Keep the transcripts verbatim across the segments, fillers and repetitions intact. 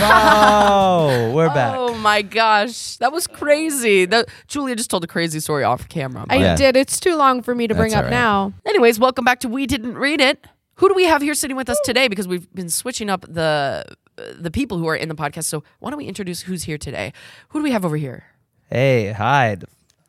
Oh, we're back. Oh my gosh, that was crazy. That, Julia just told a crazy story off camera. I Yeah. did. It's too long for me to bring That's up all right. now. Anyways, welcome back to We Didn't Read It. Who do we have here sitting with us today? Because we've been switching up the uh, the people who are in the podcast. So why don't we introduce who's here today? Who do we have over here? Hey, hi.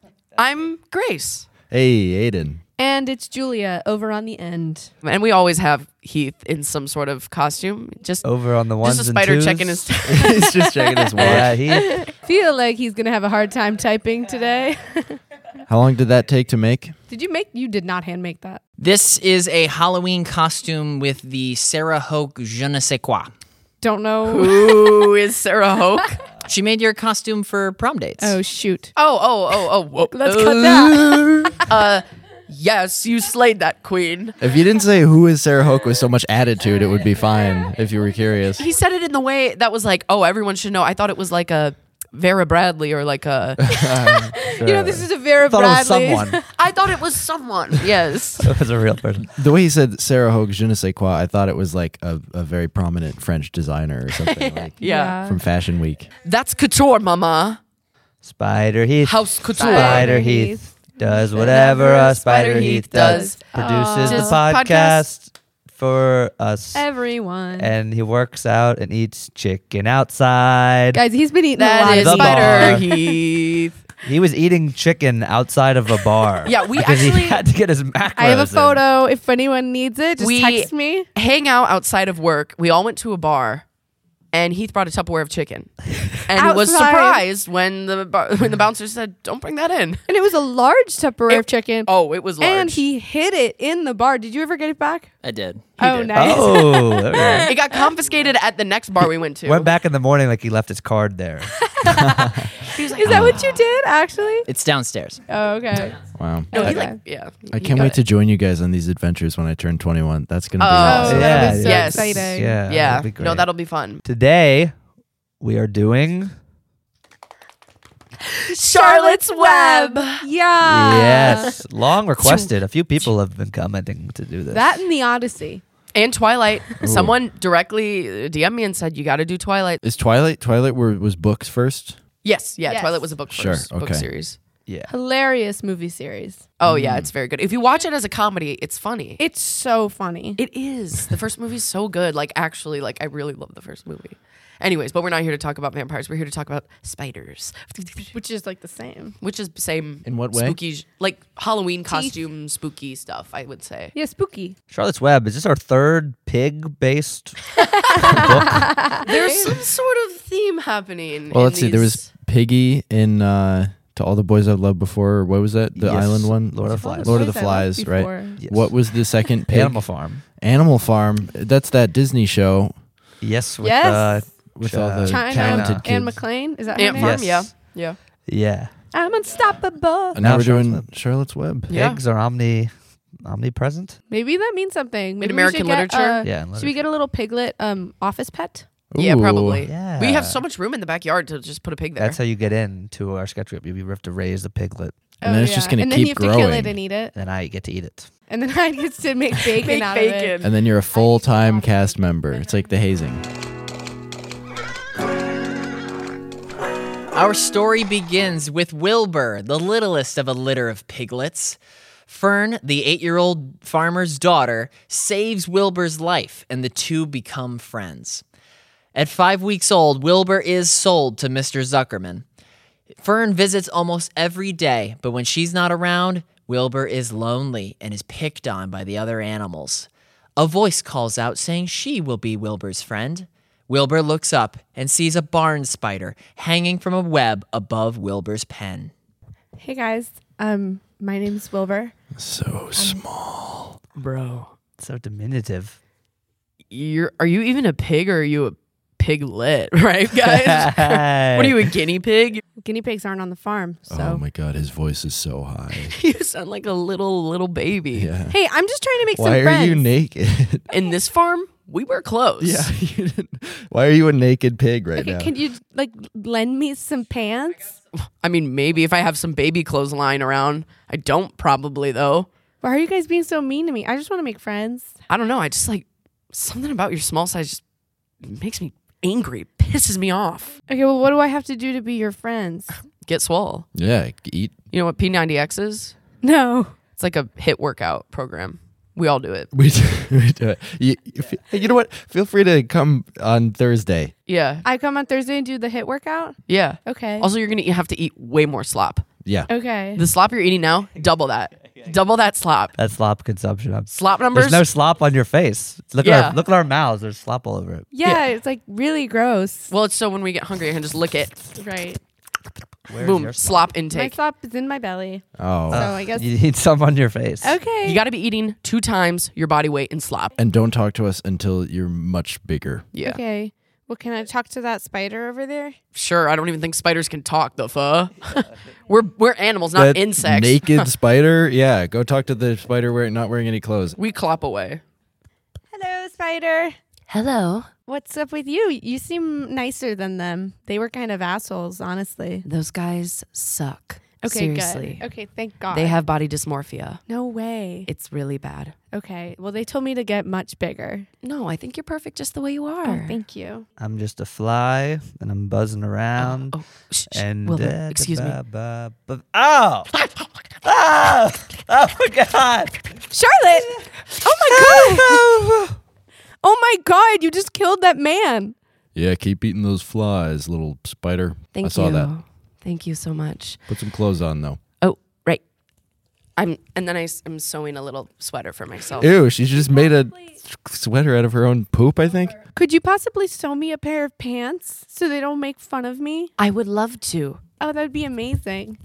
I'm Grace. Hey, Aiden. And it's Julia over on the end. And we always have Heath in some sort of costume. Just, Over on the ones just a and spider twos. checking his... He's just checking his watch. Yeah, he. Feel like he's gonna have a hard time typing today. How long did that take to make? Did you make? You did not hand make that. This is a Halloween costume with the Sarah Hoke je ne sais quoi. Don't know. Who is Sarah Hoke? She made your costume for prom dates. Oh shoot. Oh, oh, oh, oh. Whoa. Let's cut that. Uh, yes, you slayed that queen. If you didn't say who is Sarah Hoke with so much attitude, it would be fine if you were curious. He said it in the way that was like, oh, everyone should know. I thought it was like a Vera Bradley or like a... You know, this is a Vera I thought Bradley. it was someone. I thought it was someone. Yes. It was a real person. The way he said Sarah Hoke je ne sais quoi, I thought it was like a, a very prominent French designer or something like Yeah. from Fashion Week. That's couture, mama. Spider Heath. House couture. Spider Heath does whatever a Spider Heath does. Produces Just the podcast for us. Everyone. And he works out and eats chicken outside. Guys, he's been eating a lot That of is The meat. Spider bar. Heath. He was eating chicken outside of a bar. Yeah, we because actually- he had to get his macros I have a in. photo. If anyone needs it, just We- text me. Hang out outside of work. We all went to a bar. And Heath brought a Tupperware of chicken, and he was Outside. surprised when the bar- when the bouncer said, "Don't bring that in." And it was a large Tupperware It- of chicken. Oh, it was large. And he hid it in the bar. Did you ever get it back? I did. Oh, did. nice. Oh, okay. it got confiscated at the next bar we went to. Went back in the morning like he left his card there. He was like, Is that what you did, actually? It's downstairs. Oh, okay. Wow. No, he Okay. like, yeah. I he can't got wait it. to join you guys on these adventures when I turn twenty-one. That's going to be Oh, awesome. that Yeah, was so yes. exciting. Yeah, Yeah, that'd be great. no, that'll be fun. Today we are doing Charlotte's Web. Yeah. yes, long requested. A few people have been commenting to do this. That and the Odyssey. And Twilight. Someone directly D M'd me and said, you got to do Twilight. Is Twilight Twilight were, was books first? Yes, yeah, Yes. Twilight was a book Sure, first, book okay. series. yeah. Hilarious movie series. Oh, yeah, it's very good. If you watch it as a comedy, it's funny. It's so funny. It is. The first movie's so good. Like, actually, like, I really love the first movie. Anyways, but we're not here to talk about vampires. We're here to talk about spiders, Which is like the same. which is the same. In what way? Spooky, like Halloween costume, spooky stuff. I would say. Yeah, spooky. Charlotte's Web. Is this our third pig-based book? There's some sort of theme happening. Well, in let's see. There was these- Piggy in uh, To All the Boys I've Loved Before. What was that? The Yes. island one? Lord of the Flies. Lord of the Boys I Loved Flies, right? Before. Yes. What was the second pig? Animal Farm. Animal Farm. That's that Disney show Yes, with Yes. uh, with Ch- all the China talented kids. Anne McClain. Is that her Ant name? Farm. Yes. Yeah, yeah. I'm unstoppable. And now Now we're Charlotte's doing Web. Charlotte's Web. Yeah. Pigs are omni omnipresent. Maybe that means something. Maybe we American should get, literature? uh, Yeah, in Should we get a little piglet um office pet? yeah, Ooh. probably. Yeah. We have so much room in the backyard to just put a pig there. That's how you get into our sketch group. You have to raise the piglet, And then it's just gonna And then keep you have to kill it growing. and eat it. and I get to eat it. And then I get to make bacon Make out of it. bacon. And then you're a full-time cast member. It's like the hazing. Our story begins with Wilbur, the littlest of a litter of piglets. Fern, the eight-year-old farmer's daughter, saves Wilbur's life, and the two become friends. At five weeks old, Wilbur is sold to Mister Zuckerman. Fern visits almost every day, but when she's not around, Wilbur is lonely and is picked on by the other animals. A voice calls out saying she will be Wilbur's friend. Wilbur looks up and sees a barn spider hanging from a web above Wilbur's pen. Hey guys, um, my name's Wilbur. So small. Bro, So diminutive. you're are you even a pig or are you a piglet? Right, guys? What are you, a guinea pig? Guinea pigs aren't on the farm, so. Oh my god, his voice is so high. You sound like a little little baby. Yeah. Hey, I'm just trying to make Why some are friends. you naked? In this farm, we were close. yeah. You didn't. Why are you a naked pig right Okay, now? can you like lend me some pants? I mean, maybe if I have some baby clothes lying around. I don't probably though. Why are you guys being so mean to me? I just want to make friends. I don't know. I just like something about your small size just makes me angry. Pisses me off. Okay, well, what do I have to do to be your friends? Get swole. Yeah, eat. You know what P ninety X is? No. It's like a hit workout program. We all do it. We do, we do it. You, you fe- you know what? Feel free to come on Thursday. Yeah. I come on Thursday and do the hit workout? Yeah. Okay. Also, you're going to have to eat way more slop. Yeah. Okay. The slop you're eating now, double that. Double that slop. That's slop consumption. I'm, Slop numbers? there's no slop on your face. Look Yeah. at our look at our mouths. There's slop all over it. yeah, Yeah. it's like really gross. Well, it's so when we get hungry, I can just lick it. Right. Where's Boom. your Slop My intake. slop is in my belly. Oh. So I guess. You need some on your face. Okay. You got to be eating two times your body weight in slop. And don't talk to us until you're much bigger. Yeah. Okay. Well, can I talk to that spider over there? Sure. I don't even think spiders can talk, the fuh. we're we're animals, not That insects. naked spider? Yeah, go talk to the spider wearing not wearing any clothes. We clop away. Hello, spider. Hello. What's up with you? You seem nicer than them. They were kind of assholes, honestly. Those guys suck. Okay, Seriously. good. Okay, thank God. They have body dysmorphia. no way. It's really bad. Okay. Well, they told me to get much bigger. No, I think you're perfect just the way you are. Oh, thank you. I'm just a fly and I'm buzzing around. Oh, sh- sh- And Wilbur, da- excuse me. ba- ba- ba- oh! oh! Oh my god! Charlotte! Oh my God! Oh my God! You just killed that man. Yeah, keep eating those flies, little spider. Thank I saw you. that. Thank you so much. Put some clothes on though. Oh, right. I'm and then I, am sewing a little sweater for myself. Ew, she just made a sweater out of her own poop, I think. Could you possibly sew me a pair of pants so they don't make fun of me? I would love to. Oh, that'd be amazing.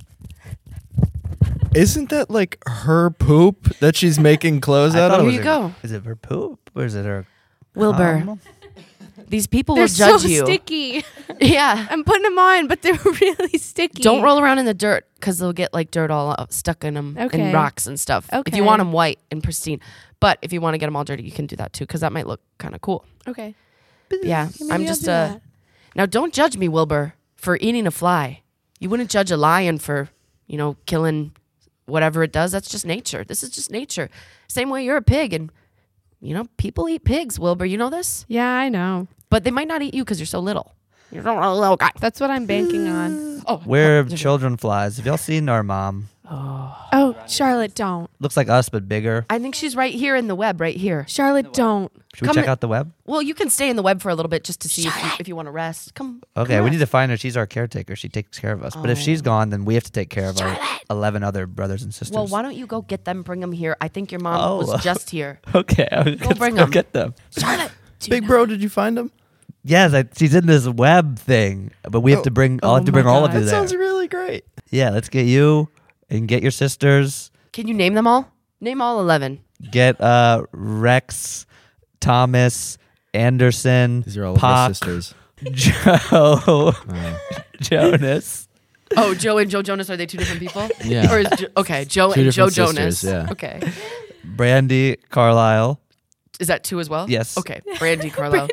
Isn't that like her poop that she's making clothes I out thought of? it Here was you her- go. Is it her poop or is it her Wilbur, cum? these people They're will judge so you. sticky. Yeah. I'm putting them on, but they're really sticky. Don't roll around in the dirt because they'll get like dirt all up, stuck in them Okay. and rocks and stuff. If Okay. you want them white and pristine. But if you want to get them all dirty, you can do that too because that might look kind of cool. Okay. Yeah. Maybe I'm I'll just do uh that. Now don't judge me, Wilbur, for eating a fly. You wouldn't judge a lion for, you know, killing whatever it does. That's just nature. This is just nature. Same way you're a pig and you know, people eat pigs, Wilbur. You know this? Yeah, I know. But they might not eat you because you're so little. You're a little guy. That's what I'm banking on. Oh, We're children flies. Have y'all seen our mom? Oh, Charlotte, don't. Looks like us but bigger. I think she's right here in the web, right here. Charlotte, don't. Should we Come check in- out the web? Well, you can stay in the web for a little bit just to see if you, if you want to rest. Come. Okay, come we on. need to find her. She's our caretaker. She takes care of us. But if Oh. she's gone, then we have to take care of our eleven other brothers and sisters. Well, why don't you go get them, bring them here? I think your mom Oh. was just here. Okay, I'll go bring go 'em. get them. Charlotte. do Big not- bro, did you find him? Yes, I, she's in this web thing, but we have Oh. to bring. I'll Oh have to my bring all of God. you That there. sounds really great. Yeah, let's get you and get your sisters. Can you name them all? Name all eleven. Get uh Rex, Thomas, Anderson, These are all of my Pac, sisters. Joe, Uh, Jonas. Oh, Joe and Joe Jonas, are they two different people? Yeah. Or is jo- okay, Joe Two and Joe different Jonas. sisters, yeah. Okay. Brandy Carlisle, Is that two as well? Yes. Okay. Brandy Carlisle.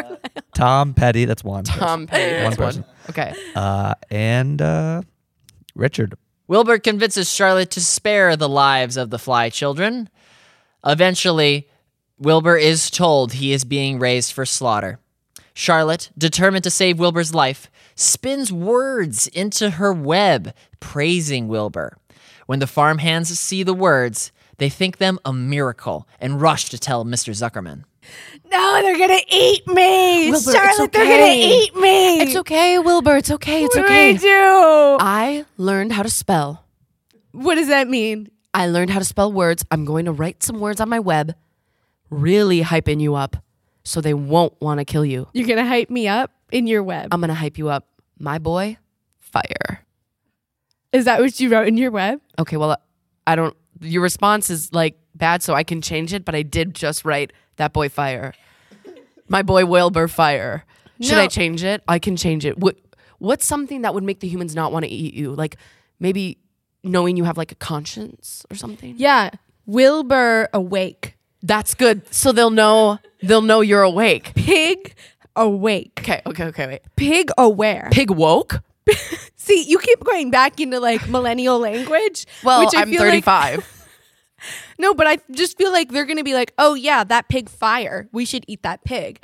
Tom Petty. That's one. Tom Petty. One That's one. person. Okay. Uh, and uh, Richard. Wilbur convinces Charlotte to spare the lives of the fly children. Eventually, Wilbur is told he is being raised for slaughter. Charlotte, determined to save Wilbur's life, spins words into her web, praising Wilbur. When the farmhands see the words, they think them a miracle and rush to tell Mister Zuckerman. No, they're gonna eat me, Wilbur, it's Charlotte. They're okay. gonna eat me. It's okay, Wilbur. It's okay. It's what okay. do I do? I learned how to spell. What does that mean? I learned how to spell words. I'm going to write some words on my web, really hyping you up so they won't want to kill you. You're gonna hype me up in your web. I'm going to hype you up. My boy, fire. Is that what you wrote in your web? Okay, well, I don't, your response is like bad, so I can change it, but I did just write that boy, fire. My boy, Wilbur, fire. Should No. I change it? I can change it. What, what's something that would make the humans not want to eat you? Like maybe knowing you have like a conscience or something? Yeah, Wilbur awake. That's good. So they'll know, they'll know you're awake. Pig awake. Okay, okay, okay, wait. Pig aware. Pig woke? See, you keep going back into like millennial language. Well, which I I'm feel like- thirty-five. no, but I just feel like they're gonna be like, oh yeah, that pig fire. We should eat that pig.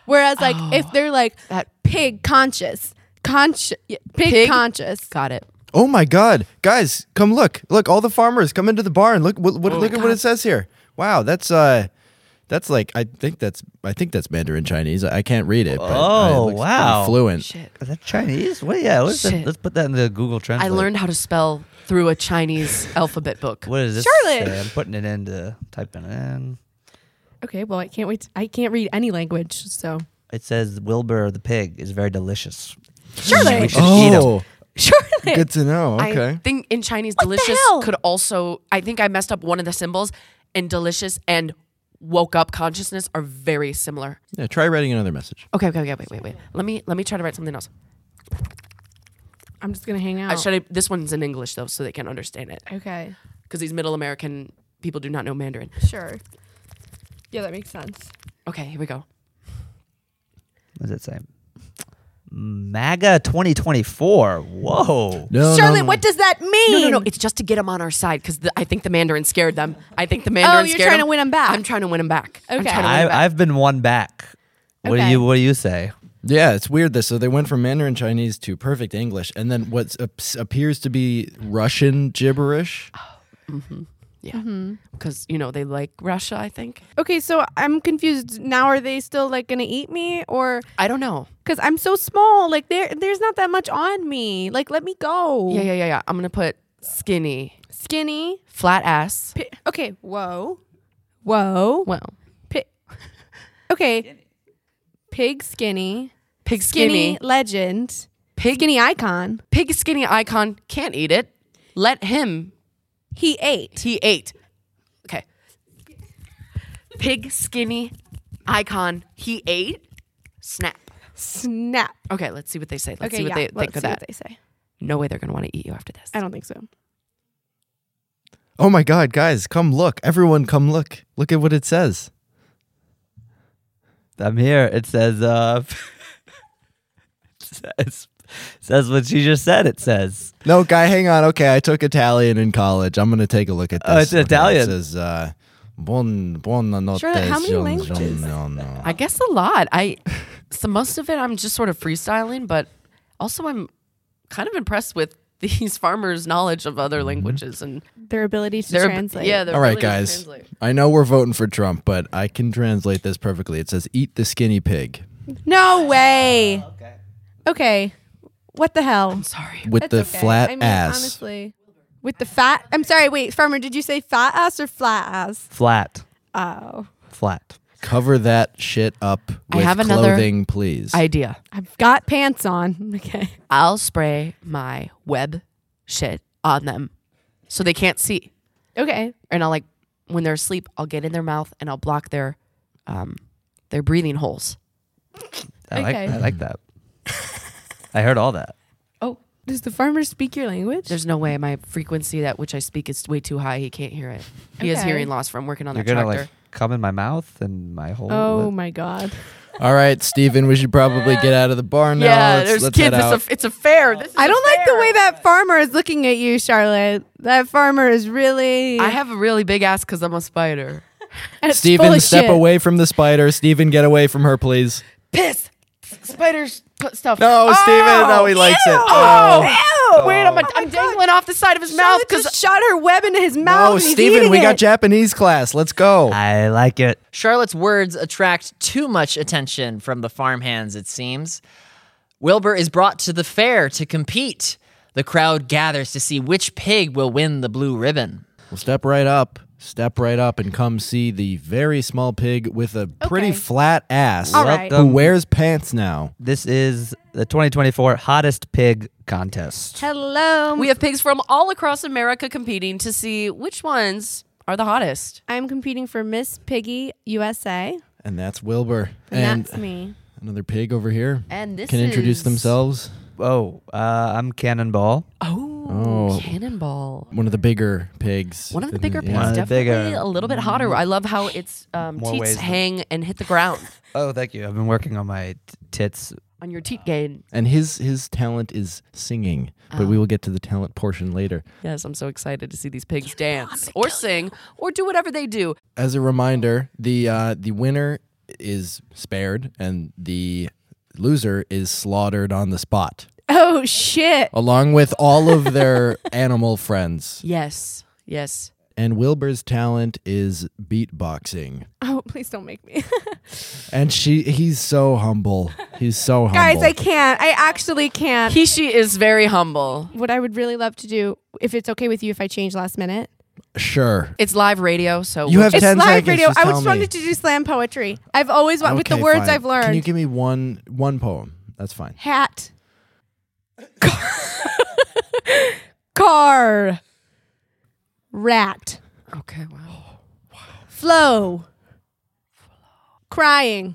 Whereas like if they're like That- pig conscious, conscious, pig, Pig? conscious. Got it. Oh my God, guys, come look! Look, all the farmers come into the barn. Look, what, what, Oh look my at what God. it says here. Wow, that's uh, that's like I think that's I think that's Mandarin Chinese. I, I can't read it. But Oh, it looks pretty wow. fluent. Shit. Is that Chinese? What? Yeah. What's that? Shit. Let's put that in the Google I Translate. learned how to spell through a Chinese alphabet book. What is this? Charlotte. say? I'm putting it into typing it in. Okay, well I can't wait. To, I can't read any language, so It says Wilbur the pig is very delicious. Charlotte. We should eat 'em. Oh, Charlotte. good to know. Okay. I think in Chinese, the delicious hell? could also. I think I messed up one of the symbols, and delicious and woke up consciousness are very similar. Yeah, try writing another message. Okay, okay, okay. Wait, wait, wait. Let me let me try to write something else. I'm just gonna hang I out. should. I, this one's in English though, so they can understand it. Okay, Because these Middle American people do not know Mandarin. sure. Yeah, that makes sense. Okay, here we go. What does it say? MAGA twenty twenty-four. Whoa. No, Charlotte, no, no. what does that mean? No, no, no. It's just to get them on our side because I think the Mandarin scared them. I think the Mandarin Oh, you're scared trying them. to win 'em back. I'm trying to win them back. I'm Okay. trying to win 'em I, back. I've been won back. What do Okay. you What do you say? Yeah, it's weird. This so they went from Mandarin Chinese to perfect English, and then what appears to be Russian gibberish. Yeah, because you know they like Russia. I think. Okay, so I'm confused. Now, are they still like gonna eat me, or I don't know. because I'm so small? Like there, there's not that much on me. Like let me go. Yeah, yeah, yeah, yeah. I'm gonna put skinny, Skinny. flat ass. Pi- okay. Whoa. Whoa. Well, Pi- okay. Pig skinny. pig Skinny, skinny, legend. pig Skinny icon. pig skinny icon can't eat it. Let him. He ate. He ate. Okay. Pig skinny icon. He ate. Snap. Snap. Okay, let's see what they say. Let's okay, see what yeah. they Let's think of see that. what they say. No way they're gonna want to eat you after this. I don't think so. Oh my God, guys, come look! Everyone, come look! Look at what it says. I'm here. It says. Uh, it says, says what she just said. It says. No, guy, hang on. Okay, I took Italian in college. I'm gonna take a look at this. Oh, it's Okay, Italian. It says uh, "Buon buonanotte." Charlotte, how many giorno- languages? giorno." I guess a lot. I so most of it I'm just sort of freestyling, but also I'm kind of impressed with these farmers' knowledge of other languages and Their ability to their translate. Yeah, their All right, ability to guys. translate. I know we're voting for Trump, but I can translate this perfectly. It says, "Eat the skinny pig," No way. Okay. What the hell? I'm sorry. with That's the okay. flat I mean, ass. Honestly. With the fat. I'm sorry. Wait, farmer. Did you say fat ass or flat ass? Flat. Oh, Flat. Cover that shit up I with have another clothing, please. Idea. I've got pants on. Okay. I'll spray my web shit on them so they can't see. Okay. And I'll like when they're asleep, I'll get in their mouth and I'll block their um their breathing holes. I like. Okay. I like that. I heard all that. Oh, Does the farmer speak your language? there's no way my frequency at which I speak is way too high. He can't hear it. He has Okay. hearing loss from working on You're that gonna tractor. like come in my mouth and my whole. Oh lip. my god. All right, Steven, we should probably get out of the barn now. yeah, let's, there's let's kids. head out. It's a, it's a fair. This is I a don't like the fair. way that farmer is looking at you, Charlotte. That farmer is really. I have a really big ass because I'm a spider. and it's full Steven, of step shit. away from the spider. Steven, get away from her, please. Piss. Spiders put stuff. No, Steven, no, he likes it. Oh, Ew. wait, I'm, Oh my I'm dangling off the side of his mouth Charlotte because just shot her web into his mouth. No, and he's Steven, eating we got it. Japanese class. Let's go. I like it. Charlotte's words attract too much attention from the farmhands, it seems. Wilbur is brought to the fair to compete. The crowd gathers to see which pig will win the blue ribbon. Well, step right up. Step right up and come see the very small pig with a pretty Okay. flat ass All right. who wears pants now. This is the twenty twenty-four hottest pig contest. Hello. we have pigs from all across America competing to see which ones are the hottest. I'm competing for Miss Piggy U S A, And that's Wilbur. and, And that's me. another pig over here. And this Can introduce is- themselves. Oh, uh, I'm Cannonball. Oh, Oh. cannonball. One of the bigger pigs. One of the in bigger yeah. pigs, One of the definitely bigger- a little bit hotter. I love how its um, More teats ways than- hang and hit the ground Oh, thank you. I've been working on my t- tits. on your teat gain. And his his talent is singing, but Oh. we will get to the talent portion later. Yes, I'm so excited to see these pigs dance or sing or do whatever they do. As a reminder, the uh, the winner is spared, and the loser is slaughtered on the spot, Oh shit. along with all of their animal friends. Yes. Yes. And Wilbur's talent is beatboxing. Oh, please don't make me. And she he's so humble. He's so humble. Guys, I can't. I actually can't. He, she is very humble. What I would really love to do, if it's okay with you if I change last minute. Sure. It's live radio, so You have It's ten live seconds. radio. Just I tell was me. wanted to do slam poetry. I've always wanted, with the Okay, words fine. I've learned. Can you give me one one poem? That's fine. Hat. Car. Rat. Okay, wow. Flow. Crying.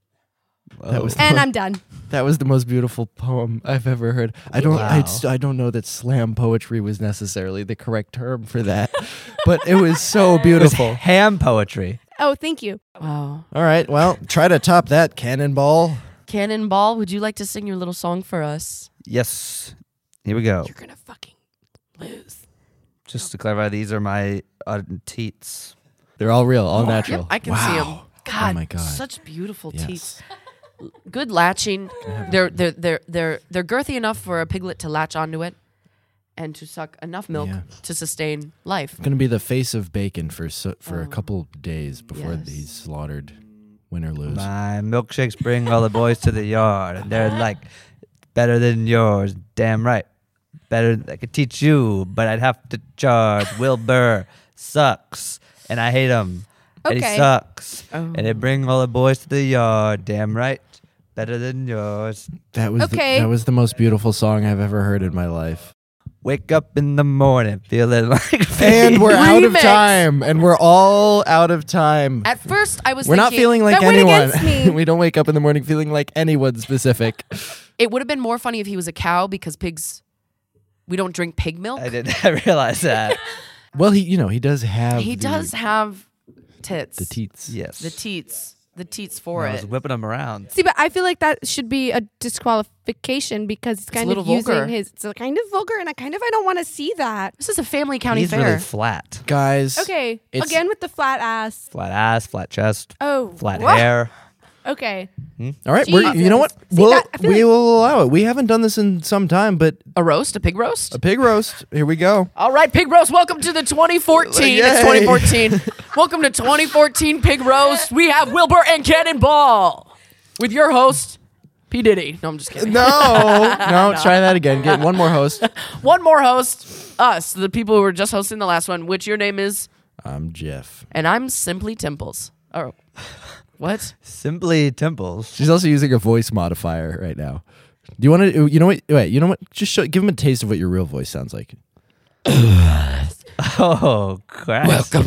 That was the And mo- I'm done. that was the most beautiful poem I've ever heard. I don't I, Wow. st- I don't know that slam poetry was necessarily the correct term for that, but it was so It was beautiful. ham poetry. Oh, thank you. Wow. All right, well, try to top that, Cannonball. Cannonball, would you like to sing your little song for us? Yes. Here we go. You're going to fucking lose. Just to clarify, these are my uh, teats. They're all real, all natural. Yep, I can wow. see them. God, oh my god. such beautiful teeth. Yes. Good latching. They're they're they're they're they're girthy enough for a piglet to latch onto it, and to suck enough milk Yeah. to sustain life. Going to be the face of bacon for so, for a Oh. couple days before Yes. he's slaughtered, win or lose. My milkshakes bring all the boys to the yard, and they're like, better than yours. Damn right. Better. I could teach you, but I'd have to charge. Wilbur sucks, and I hate him. And he Okay. sucks, Oh. and they bring all the boys to the yard. Damn right. Better than yours. That was Okay. the, that was the most beautiful song I've ever heard in my life. Wake up in the morning feeling like And we're out of Remix. time, and we're all out of time. At first, I was We're not thinking feeling like that went anyone. against me. We don't wake up in the morning feeling like anyone specific. it would have been more funny if he was a cow because pigs. We don't drink pig milk. I didn't realize that. Well, he, you know, he does have. He the, does have tits. the teats. Yes. The teats. The teats for I it. was whipping them around. See, but I feel like that should be a disqualification because it's a kind little of using vulgar. his. It's a kind of vulgar, and I kind of I don't want to see that. This is a family county He's fair. really flat. Guys. Okay, It's- again with the flat ass. Flat ass, flat chest, Oh, flat what? hair. Okay, All right. We're, you know what? Jesus. See, We'll, that- I feel we like- will allow it. We haven't done this in some time, but a roast, a pig roast. a pig roast. Here we go. All right, Pig Roast, welcome to the twenty fourteen. It's Yay. twenty fourteen. Welcome to twenty fourteen Pig Roast. We have Wilbur and Cannonball with your host, P. Diddy. No, I'm just kidding. No, no, try that again. Get one more host. One more host, us, the people who were just hosting the last one, which your name is, I'm Jeff. and I'm Simply Timples. Oh, what? Simply Temples. She's also using a voice modifier right now. Do you want to? You know what? Wait. You know what? Just show, give him a taste of what your real voice sounds like. Oh, crap. to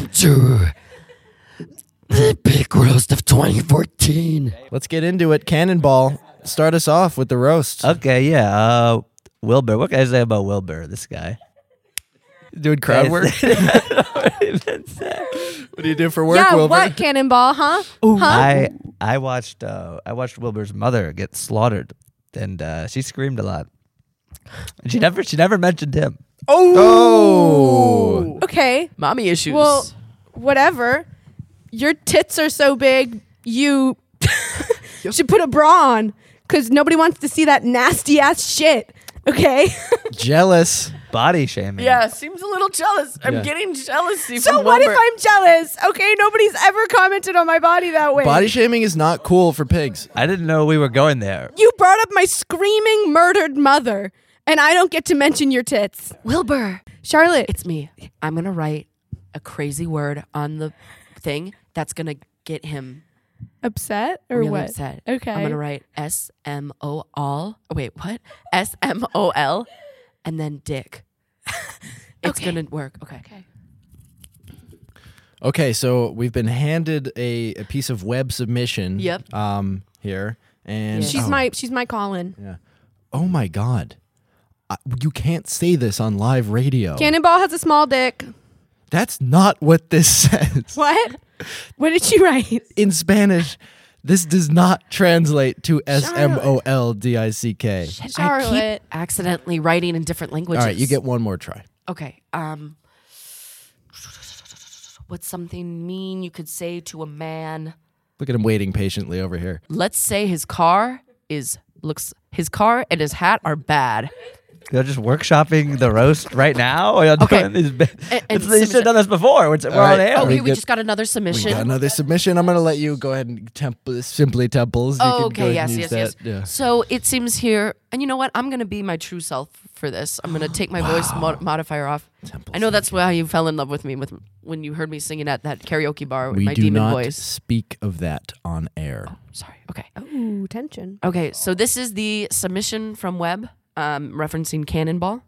the Pig Roast of twenty fourteen. Let's get into it. Cannonball, start us off with the roast. Okay, yeah. Uh, Wilbur. What can I say about Wilbur, this guy? Doing crowd work. What do you do for work, yeah. Wilbur? What Cannonball? Huh? Huh? I I watched uh, I watched Wilbur's mother get slaughtered, and uh, she screamed a lot. And she never she never mentioned him. Oh. Okay. Mommy issues. Well, whatever. Your tits are so big, you should put a bra on because nobody wants to see that nasty ass shit. Okay. Jealous. Body shaming. yeah, seems a little jealous. I'm Yeah. getting jealousy so from what if Wilbur. I'm jealous? Okay, nobody's ever commented on my body that way. Body shaming is not cool for pigs. I didn't know we were going there. You brought up my screaming murdered mother, and I don't get to mention your tits. Wilbur. Charlotte. It's me. I'm going to write a crazy word on the thing that's going to get him upset or really what? upset. Okay. I'm going to write S M O L. Oh, wait, what? S M O L and then dick. It's Okay. going to work. Okay. Okay. Okay, so we've been handed a, a piece of web submission. Yep. Um, here and Yes. She's oh, my she's my Colin. yeah. Oh my God, I, you can't say this on live radio. Cannonball has a small dick. That's not what this says. What? What did she write? In Spanish, this does not translate to S M O L D I C K. I Charlotte. keep accidentally writing in different languages. All right, you get one more try. Okay. Um, what's something mean you could say to a man? Look at him waiting patiently over here. Let's say his car is looks his car and his hat are bad. You're just workshopping the roast right now? Or you're Okay. doing these bit- And- and It's- you should have done this before. We're, we're right. on air. Oh, we here we good? just got another We submission. got another submission. I'm going to let you go ahead and temp- simply temples. You Oh, can go okay, ahead yes, and yes, use yes. that. Yeah. So it seems here, and you know what? I'm going to be my true self for this. I'm going to take my voice mod- modifier off. Temples, I know that's why you fell in love with me with when you heard me singing at that karaoke bar with We my do demon not voice. speak of that on air. Sorry. Okay. Ooh, tension. Okay. So this is the submission from Webb, um, referencing Cannonball.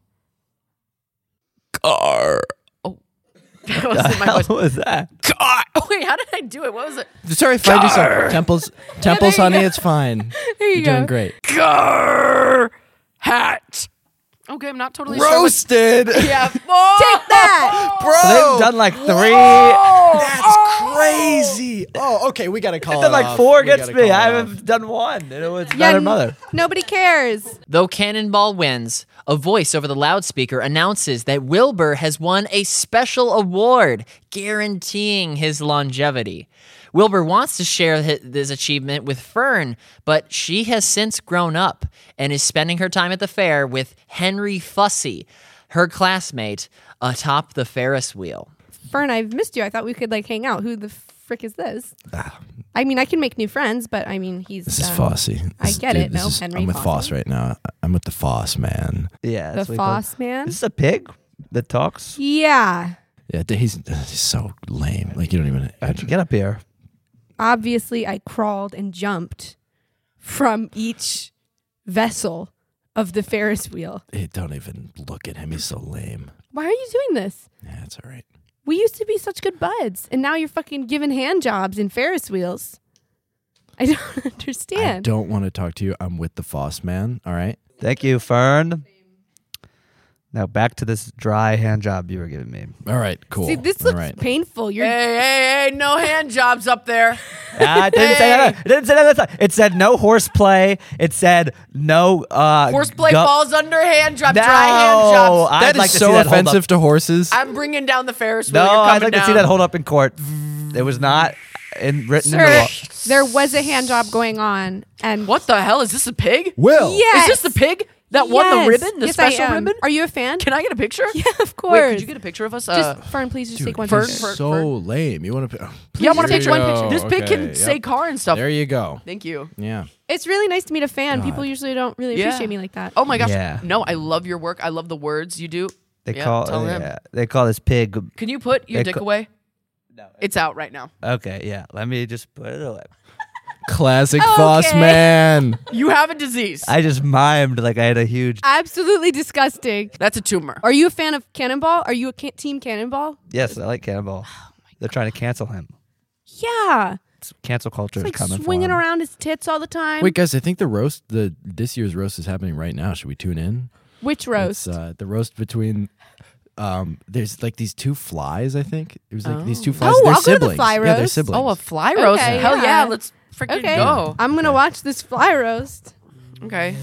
Car. That wasn't my voice. What was that? Oh wait, how did I do it? What was it? Sorry, find yourself. Temples, temples, there you honey, go. it's fine. There you You're go. doing great. Car hat. Okay, I'm not totally sure. what- Roasted. Yeah. Take that. They've done like three. That's crazy. Oh, okay. We got to call They've it done like off. four We against gotta me. call I it off. haven't done one. And it was Yeah, not her n- mother. Nobody cares. Though Cannonball wins, a voice over the loudspeaker announces that Wilbur has won a special award guaranteeing his longevity. Wilbur wants to share hi- this achievement with Fern, but she has since grown up and is spending her time at the fair with Henry Fussy, her classmate, atop the Ferris wheel. Fern, I've missed you. I thought we could like hang out. Who the frick is this? I mean, I can make new friends, but I mean, he's. This is um, Fosse. I This- get dude, it. this No, is- Henry I'm with Fosse. Foss right now. I'm with the Foss man. Yeah. The that's what he called- Foss man. Is this a pig that talks? Yeah. Yeah, he's, he's so lame. Like you don't even. How'd you get up here? Obviously, I crawled and jumped from each vessel of the Ferris wheel. Hey, don't even look at him. He's so lame. Why are you doing this? Yeah, it's all right. We used to be such good buds, and now you're fucking giving hand jobs in Ferris wheels. I don't I understand. don't want to talk to you. I'm with the Foss man. All right. Thank you, Fern. Now back to this dry hand job you were giving me. All right. Cool. See, this All looks right. painful. You're Hey, hey, hey! No hand jobs up there. Ah, it didn't say that. It didn't say that. That's- It said no horseplay. It said no uh, Horseplay gu- falls under hand job. No, Dry hand jobs. I'd That is like to so see that hold offensive up. to horses. I'm bringing down the Ferris wheel. No, You're I'd coming like to down. see that hold up in court. It was not in, written in the Sir, law. there was a hand job going on, and What the hell is this? A pig? Will. Yes. Is this the pig that won the Yes. ribbon? The Yes, I special am. ribbon? Are you a fan? Can I get a picture? Yeah, of course. Wait, could you get a picture of us? Just Uh, Fern, please just Dude, take one Fern, picture. Fern, so Fern. lame. You want to? yeah, I want to take take one one picture. This pig Okay, can yep. say car and stuff. There you go. Thank you. Yeah. It's really nice to meet a fan. God. People usually don't really Yeah. appreciate me like that. Oh my gosh. Yeah. No, I love your work. I love the words you do. They Yeah, call tell him. yeah, they call this pig. Can you put your They dick ca- away? No. It's out right now. Okay, yeah. Let me just put it away. Classic Okay. Foss man. You have a disease. I just mimed like I had a huge. Absolutely disgusting. That's a tumor. Are you a fan of Cannonball? Are you a ca- team Cannonball? Yes, I like Cannonball. They're trying to cancel him. Yeah. It's cancel culture It's is like coming swinging for him. around his tits all the time. Wait, guys. I think the roast, the this year's roast is happening right now. Should we tune in? Which roast? It's uh, the roast between. Um, there's like these two flies. I think it was like these two Oh. flies. Oh, they're I'll go to the siblings. fly Yeah, they're roast. siblings. Oh, a fly roast. Okay, Hell yeah. yeah. Let's freaking Okay. go. I'm going to watch this fly roast. Okay.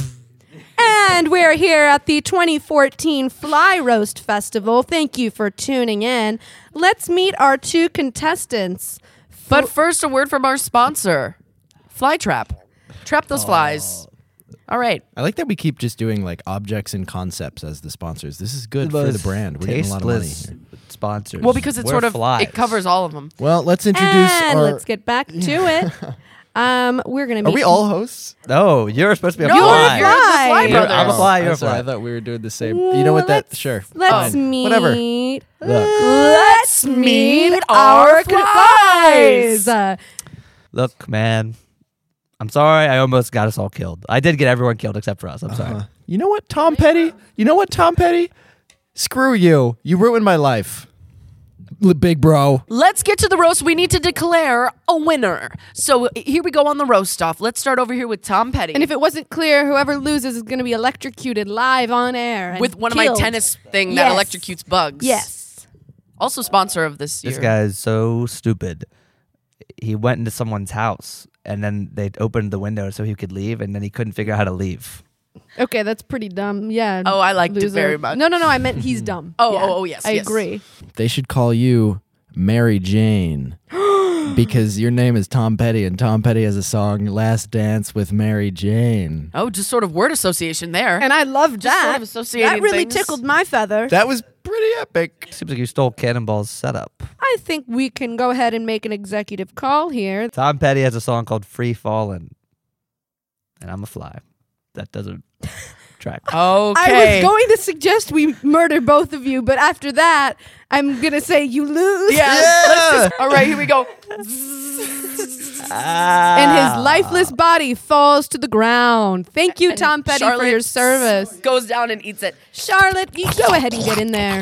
And we're here at the twenty fourteen Fly Roast Festival. Thank you for tuning in. Let's meet our two contestants. But first, a word from our sponsor, Flytrap. Trap those flies. All right. I like that we keep just doing like objects and concepts as the sponsors. This is good for the most brand. We're getting a lot of money tasteless here. sponsors. Well, because it's We're sort of flies. it covers all of them. Well, let's introduce And our. let's get back to it. Um, we're going to meet. Are we all hosts? No, you're supposed to be a No, fly. you're the Fly Fly. You're- Brothers. I'm a fly. I'm You're a sorry, fly. I thought we were doing the same. You know what? That Let's- sure. Let's Fine. meet. Whatever. Look, Let's meet our flies. Uh, look, man. I'm sorry. I almost got us all killed. I did get everyone killed except for us. I'm sorry. Uh, you know what, Tom Petty? You know what, Tom Petty? Screw you. You ruined my life, L- big bro. Let's get to the roast. We need to declare a winner. So here we go on the roast off. Let's start over here with Tom Petty. and if it wasn't clear, whoever loses is going to be electrocuted live on air. and with one killed. of my tennis thing that Yes. electrocutes bugs. Yes. Also sponsor of this year. This guy is so stupid. He went into someone's house and then they opened the window so he could leave, and then he couldn't figure out how to leave. Okay, that's pretty dumb. Yeah. Oh, I liked it loser. very much. No, no, no. I meant he's dumb. Oh, Yeah. oh, oh, yes, I yes. agree. They should call you Mary Jane. Because your name is Tom Petty, and Tom Petty has a song, Last Dance with Mary Jane. Oh, just sort of word association there. And I loved Just that. sort of associating that really things. tickled my feather. That was pretty epic. Seems like you stole Cannonball's setup. I think we can go ahead and make an executive call here. Tom Petty has a song called Free Fallin'. And I'm a fly. That doesn't track. Okay. I was going to suggest we murder both of you, but after that, I'm going to say you lose. Yeah. Let's just, all right, here we go. And his lifeless body falls to the ground. Thank you, And Tom Petty, for Charlotte your service. Goes down and eats it. Charlotte, you go ahead and get in there.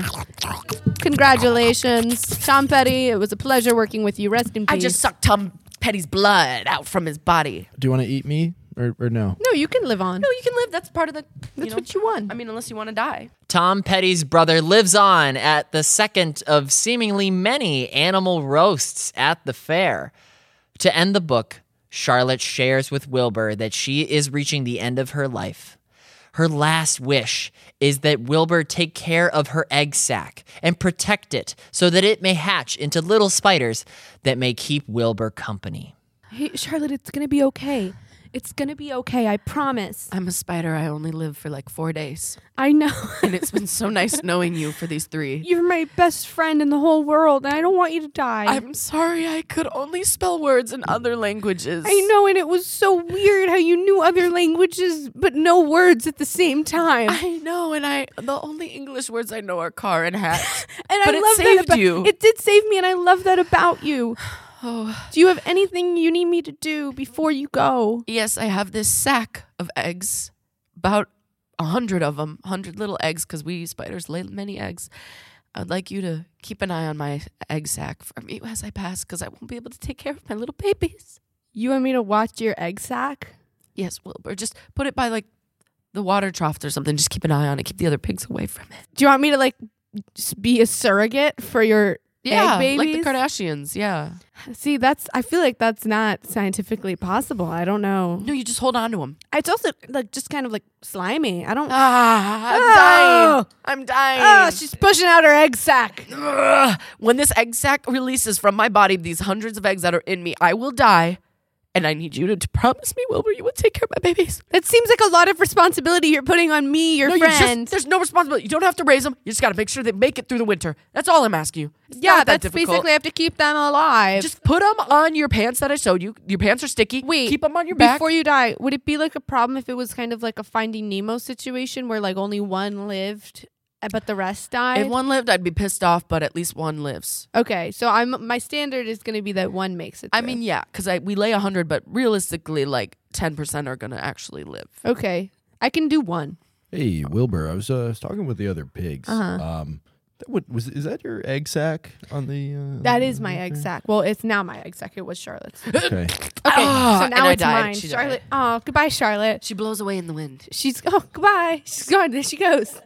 Congratulations, Tom Petty. It was a pleasure working with you. Rest in peace. I just sucked Tom Petty's blood out from his body. Do you want to eat me or, or no? No, you can live on. No, you can live. That's part of the. That's know, what you want. I mean, unless you want to die. Tom Petty's brother lives on at the second of seemingly many animal roasts at the fair. To end the book, Charlotte shares with Wilbur that she is reaching the end of her life. Her last wish is that Wilbur take care of her egg sac and protect it so that it may hatch into little spiders that may keep Wilbur company. Hey, Charlotte, it's going to be okay. It's going to be okay. I promise. I'm a spider. I only live for like four days. I know. And it's been so nice knowing you for these three. You're my best friend in the whole world, and I don't want you to die. I'm sorry I could only spell words in other languages. I know, and it was so weird how you knew other languages but no words at the same time. I know, and I the only English words I know are car and hat. and but I it love saved that about you. It did save me, and I love that about you. Oh. Do you have anything you need me to do before you go? Yes, I have this sack of eggs, about a hundred of them, a hundred little eggs, because we spiders lay many eggs. I'd like you to keep an eye on my egg sack for me as I pass, because I won't be able to take care of my little babies. You want me to watch your egg sack? Yes, Wilbur, just put it by like the water trough or something. Just keep an eye on it. Keep the other pigs away from it. Do you want me to like just be a surrogate for your Yeah, egg babies? like the Kardashians. Yeah. See, that's I feel like that's not scientifically possible. I don't know. No, you just hold on to them. It's also like just kind of like slimy. I don't. Ah, I'm Oh! dying. I'm dying. Oh, she's pushing out her egg sack. Ugh. When this egg sac releases from my body, these hundreds of eggs that are in me, I will die. And I need you to, to promise me, Wilbur, you will take care of my babies. That seems like a lot of responsibility you're putting on me, your No, you just- friend. there's no responsibility. You don't have to raise them. You just got to make sure they make it through the winter. That's all I'm asking you. It's yeah, not that that's difficult. basically I have to keep them alive. Just put them on your pants that I showed you. Your pants are sticky. Wait, keep them on your back. before you die. Would it be like a problem if it was kind of like a Finding Nemo situation where like only one lived, uh, but the rest died? If one lived, I'd be pissed off, but at least one lives. Okay, so I'm my standard is going to be that one makes it. I through. mean, yeah, because I we lay one hundred, but realistically, like ten percent are going to actually live. okay, I can do one. Hey, Wilbur, I was, uh, I was talking with the other pigs. Uh-huh. Um, that would, was is that your egg sack on the? Uh, That is my egg sack. Well, it's now my egg sack. It was Charlotte's. Okay, Okay. Ah, so and now I it's died. mine. She died. Charlotte. Oh, goodbye, Charlotte. She blows away in the wind. She's oh goodbye. She's gone. There she goes.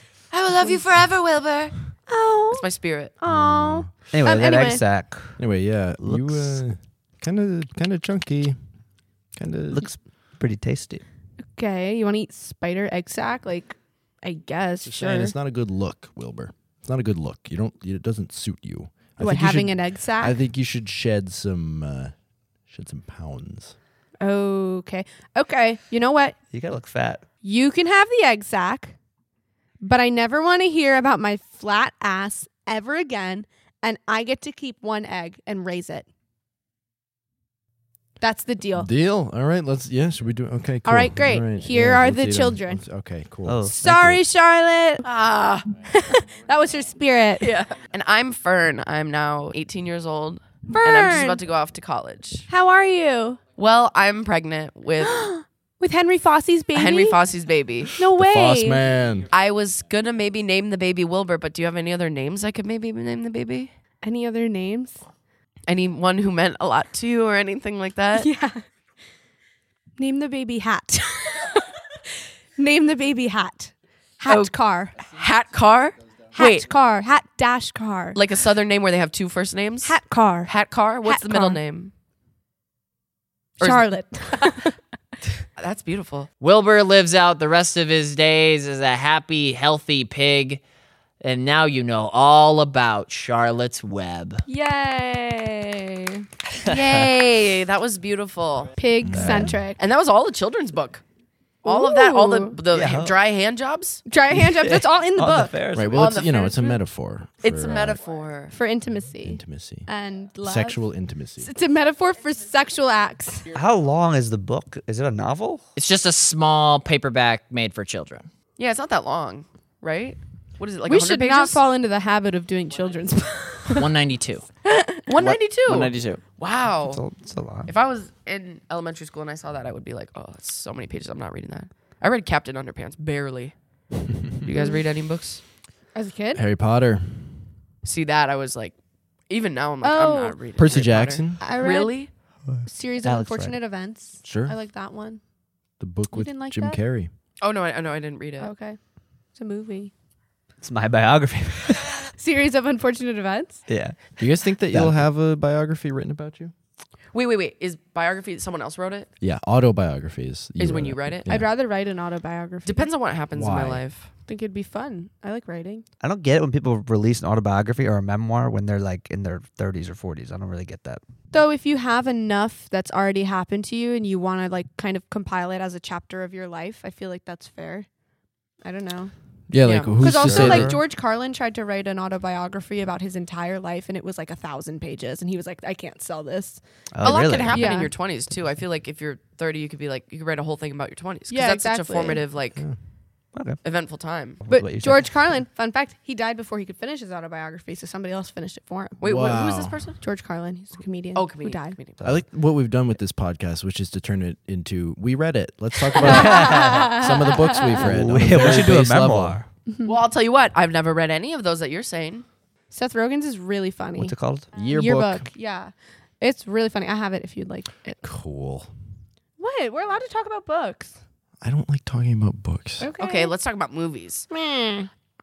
I will love you forever, Wilbur. Oh, That's my spirit. oh. Anyway, Um, that anyway. egg sack Anyway, yeah, Looks- you uh, kind of kind of chunky, kind of looks pretty tasty. Okay, you want to eat spider egg sack? Like, I guess Just sure. saying, it's not a good look, Wilbur. It's not a good look. You don't. It doesn't suit you. I What, think you having should- an egg sack? I think you should shed some uh, shed some pounds. Okay. Okay. You know what? You gotta look fat. You can have the egg sack, but I never want to hear about my flat ass ever again, and I get to keep one egg and raise it. That's the deal. Deal. All right. Let's. Yeah. Should we do? Okay. Cool. All right, great. Here are let's the eat 'em. children. Let's- okay. Cool. Oh, thank Sorry, you. Charlotte. Ah. That was her spirit. Yeah. And I'm Fern. I'm now eighteen years old. Fern. And I'm just about to go off to college. How are you? Well, I'm pregnant with With Henry Fosse's baby? Way. Henry Fosse's baby. No way. Foss man. I was gonna maybe name the baby Wilbur, but do you have any other names I could maybe name the baby? Any other names? Anyone who meant a lot to you or anything like that? Yeah. Name the baby Hat. Name the baby Hat. Hat Oh. car. Hat Car? Hat Wait, car. Hat dash car. like a southern name where they have two first names? Hat car. Hat Car? What's Hat the middle Car. name? Or is- Charlotte. That's beautiful. Wilbur lives out the rest of his days as a happy, healthy pig. And now you know all about Charlotte's Web. Yay. Yay, that was beautiful. Pig centric. And that was all a children's book. All of that, all the Ooh. the Yeah. dry hand jobs. Dry hand jobs. That's all in the On the book Ferris Right. wheel. Well, On it's the you know Ferris it's a wheel? metaphor. It's a for, uh, metaphor. for intimacy intimacy, and love. sexual intimacy. It's a metaphor for sexual acts. How long is the book? Is it a novel? It's just a small paperback made for children. Yeah, it's not that long, right? What is it like? we one hundred should pages? not fall into the habit of doing children's. one ninety-two. one ninety-two. one ninety-two. Wow. It's a, it's a lot. If I was in elementary school and I saw that, I would be like, oh, that's so many pages. I'm not reading that. I read Captain Underpants, barely. You guys read any books? As a kid? Harry Potter, See that? I was like, even now I'm like, Oh. I'm not reading Percy Harry Potter. Jackson, I read Really? Series of Alex read Unfortunate Events. Sure. I like that one. the book You with didn't like Jim that? Carrey. Oh, no, I, no, I didn't read it. Okay. It's a movie. It's my biography. Series of Unfortunate Events? yeah. Do you guys think that That- you'll have a biography written about you? Wait, wait, wait. Is biography, someone else wrote it? Yeah, autobiographies. Is when you write it? Yeah. I'd rather write an autobiography. Depends on what happens in my Why? life. I think it'd be fun. I like writing. I don't get it when people release an autobiography or a memoir when they're like in their thirties or forties. I don't really get that. Though if you have enough that's already happened to you and you want to like kind of compile it as a chapter of your life, I feel like that's fair. I don't know. Yeah, Yeah. like who's Because to also say like that- George Carlin tried to write an autobiography about his entire life and it was like a thousand pages and he was like, I can't sell this. Oh, a lot really? can happen in Yeah. your twenties too. I feel like if you're thirty, you could be like, you could write a whole thing about your twenties. Yeah, that's such a exactly. formative, like, Okay. eventful time. But What you said. George Carlin, fun fact, he died before he could finish his autobiography, so somebody else finished it for him. Wait, what, who is this Wow. person? George Carlin, he's a comedian. Oh, who comedian. died. comedian. I like what we've done with this podcast, which is to turn it into we read it. Let's talk about some of the books we've read. on a We, we very should do a base level. memoir. Well, I'll tell you what. I've never read any of those that you're saying. Seth Rogen's is really funny. What's it called? Yearbook. Yeah. It's really funny. I have it if you'd like it. Cool. What? We're allowed to talk about books. I don't like talking about books Okay. Okay, let's talk about movies. Meh.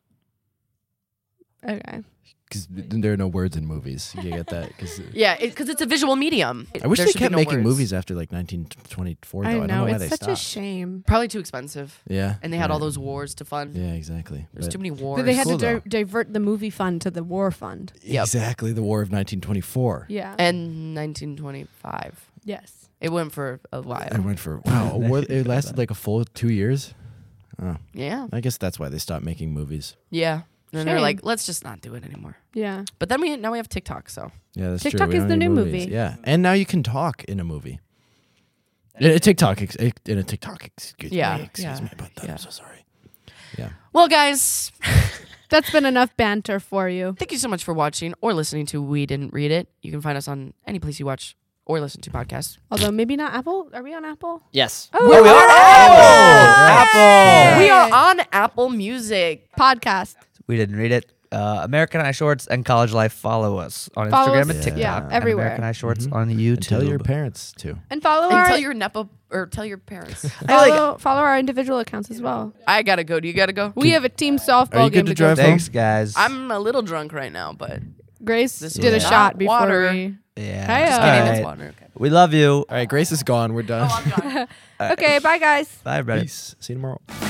Okay. because there are no words in movies. You get that? Cause Yeah, because it's a visual medium. I wish There they should be kept no making words. movies after like nineteen twenty-four. Though. I I, know, don't know why it's they such stopped. a shame. Probably too expensive. Yeah, And they had all right. those wars to fund. Yeah, exactly. There's But- too many wars. But they had Cool, to though. di- divert the movie fund to the war fund. Yep. Exactly, the War of nineteen twenty-four. Yeah. And nineteen twenty-five. yes. It went for a while. I went for wow. a war, it lasted like a full two years. Oh, Yeah. I guess that's why they stopped making movies. Yeah. And then they're Shame. like, let's just not do it anymore. Yeah. But then we now we have TikTok, so Yeah, that's TikTok true. We is don't the need new movies. movie. Yeah, and now you can talk in a movie. In a TikTok, ex- in a TikTok. Excuse Yeah, me. Excuse yeah, me about that. yeah. I'm so sorry. Yeah. well, guys, That's been enough banter for you. thank you so much for watching or listening to We Didn't Read It. You can find us on any place you watch or listen to podcasts. Although maybe not Apple. Are we on Apple? Yes. Oh, we are Apple. Apple. We are on Apple Music. Podcast. We didn't read it. Uh, American Eye Shorts and College Life follow us on Follow Instagram us, and TikTok. yeah, and everywhere. American Eye Shorts Mhm. on YouTube. And tell your parents too. And follow And our tell your nepo or tell your parents. follow, follow our individual accounts as well. I gotta go. Do you gotta go? We have a team softball Are you game good to to go drive to. home? Thanks, guys. I'm a little drunk right now, but Grace This did is a not shot before water. we. yeah. Hey, just uh, kidding. All It's right. water. Okay. We love you. All right, Grace is gone. We're done. Oh, I'm done. Okay, bye guys. Bye, everybody. Peace. See you tomorrow.